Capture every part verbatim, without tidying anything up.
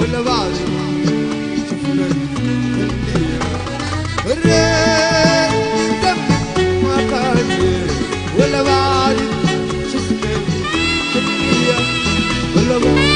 ولا بعد شفنا الدنيا الريت دمك ما قادر ولا بعد شفنا الدنيا ولا بعد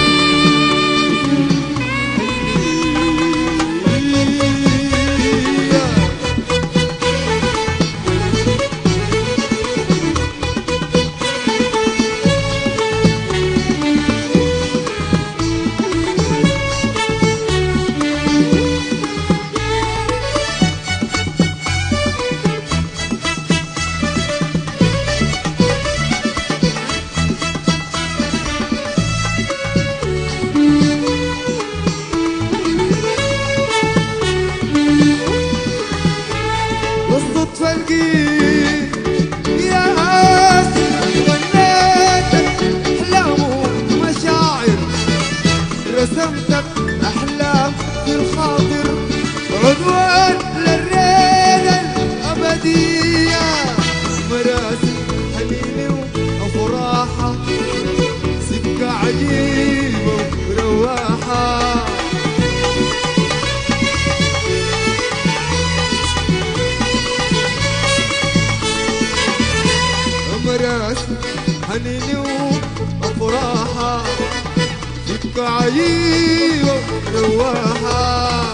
رسمتك أحلام في الخاطر عنوان للريلة الأبدية مراسم حنيني وأفراحة سكة عجيبة ورواحة مراسم حنيني وأفراحة سكة عجيبة رواحة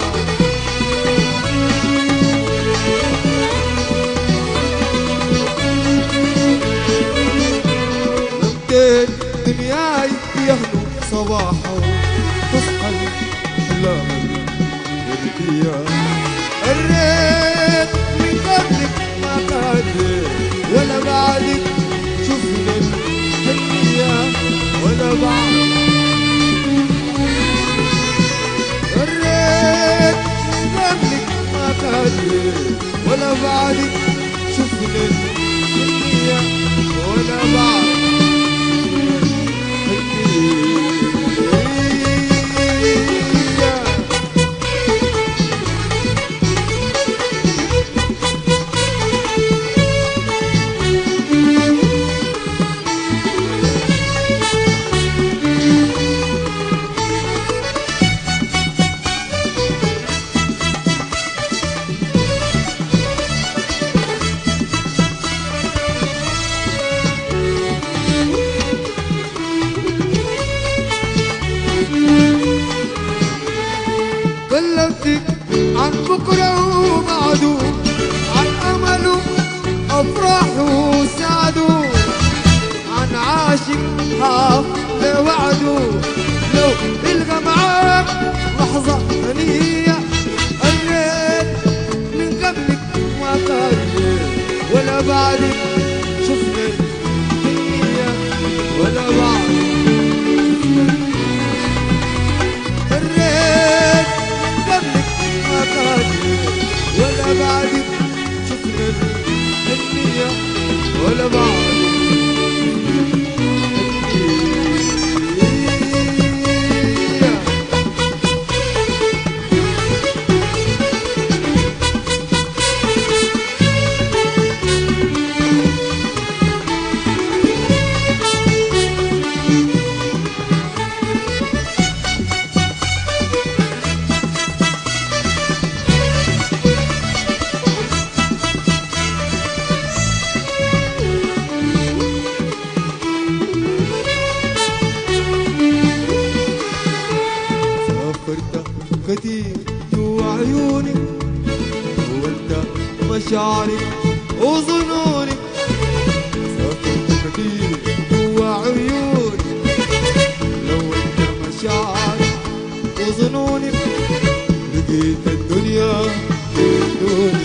لمتين دنياي يهنو صباحه تصحى الأحلام الوردية الريت من قبلك ما قادر ولا بعدك شفنا الحنية ولا بعد ولا بعدك شفنا الدنيا ولا بعد كلمتك عن بكرة وبعده عن أمله أفراحه وسعده عن عاشق حاف لوعده لو تلقى معاك لحظة هنية الريت من قبلك ما قادر ولا بعدك شفنا الدنيا ولا بعدك ولا بعدك شفنا الدنيا ولا بعد كتير جوا عيوني وانت مشاعري وظنوني سافرت كتير جوا عيوني لو انت مشاعري وظنوني لقيت الدنيا بدون